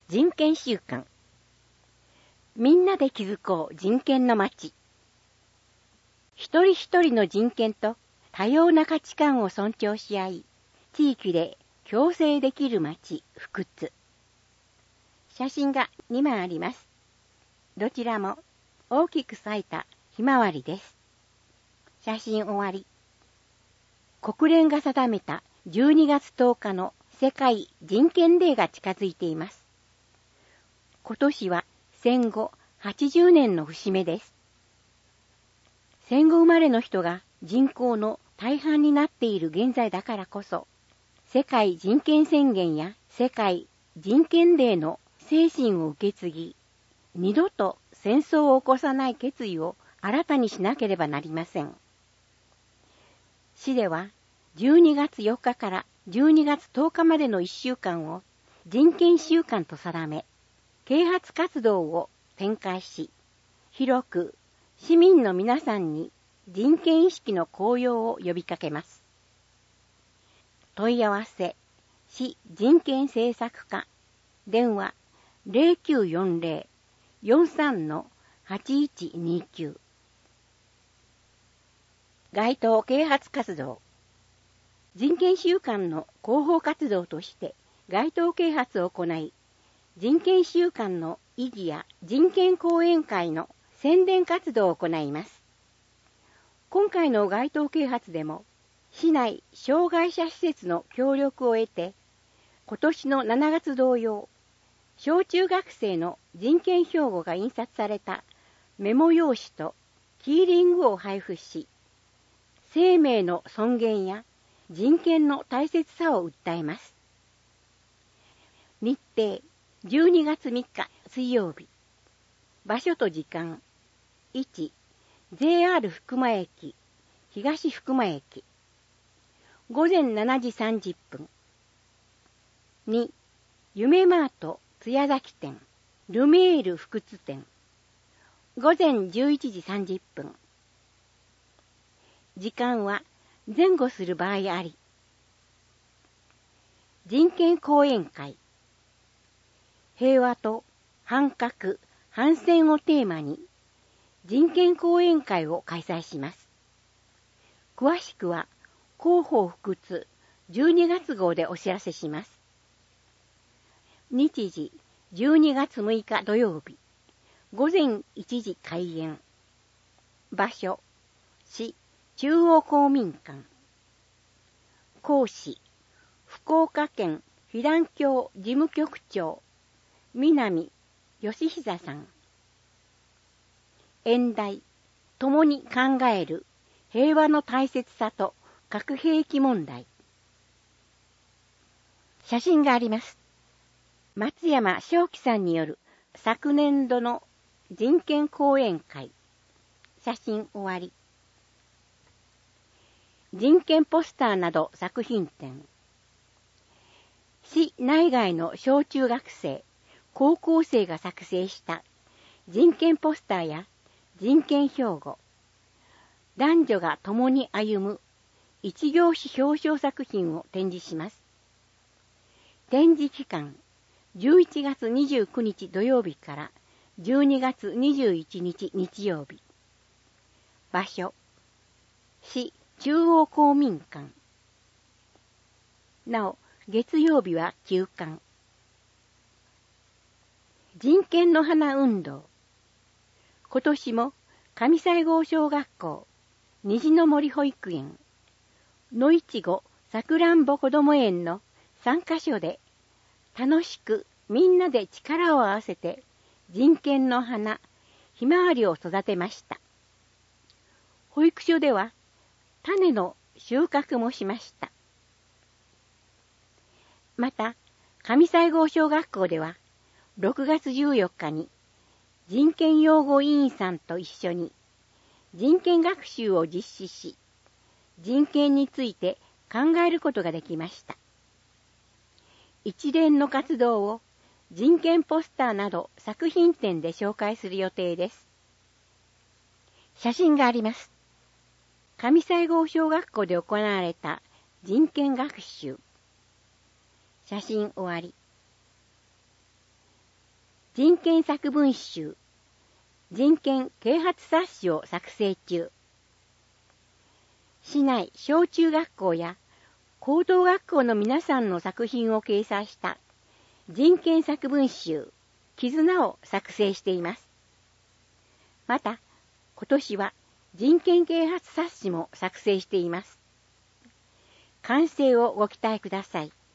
人権週間。みんなで築こう人権の街。一人一人の人権と多様な価値観を尊重し合い、地域で共生できる街、福津。写真が2枚あります。どちらも大きく咲いたひまわりです。写真終わり。国連が定めた12月10日の世界人権デーが近づいています。今年は戦後80年の節目です。戦後生まれの人が人口の大半になっている現在だからこそ、世界人権宣言や世界人権デーの精神を受け継ぎ、二度と戦争を起こさない決意を新たにしなければなりません。市では12月4日から12月10日までの1週間を人権週間と定め、啓発活動を展開し、広く市民の皆さんに人権意識の高揚を呼びかけます。問い合わせ、市人権政策課、電話 0940-43-8129。街頭啓発活動。人権週間の広報活動として街頭啓発を行い、人権週間の意義や人権講演会の宣伝活動を行います。今回の街頭啓発でも、市内障害者施設の協力を得て、今年の7月同様、小中学生の人権標語が印刷されたメモ用紙とキーリングを配布し、生命の尊厳や人権の大切さを訴えます。日程12月3日水曜日。場所と時間。1、JR 福間駅、東福間駅。午前7時30分。2、夢マート津屋崎店、ルメール福津店。午前11時30分。時間は前後する場合あり。人権講演会。平和と反核、反戦をテーマに人権講演会を開催します。詳しくは広報福津12月号でお知らせします。日時12月6日土曜日、午前1時開演。場所、市中央公民館。講師、福岡県避難協事務局長、南義久さん。演題、共に考える平和の大切さと核兵器問題。写真があります。松山正樹さんによる昨年度の人権講演会。写真終わり。人権ポスターなど作品展。市内外の小中学生、高校生が作成した人権ポスターや人権標語、男女が共に歩む一行詞表彰作品を展示します。展示期間、11月29日土曜日から12月21日日曜日。場所、市中央公民館。なお、月曜日は休館。人権の花運動。今年も上西郷小学校、虹の森保育園、野いちごさくらんぼこども園の3カ所で楽しくみんなで力を合わせて人権の花、ひまわりを育てました。保育所では種の収穫もしました。また、上西郷小学校では6月14日に人権擁護委員さんと一緒に人権学習を実施し、人権について考えることができました。一連の活動を人権ポスターなど作品展で紹介する予定です。写真があります。上西郷小学校で行われた人権学習。写真終わり。 人権作文集、人権啓発冊子を作成中。市内小中学校や高等学校の皆さんの作品を掲載した人権作文集、絆を作成しています。また、今年は人権啓発冊子も作成しています。完成をご期待ください。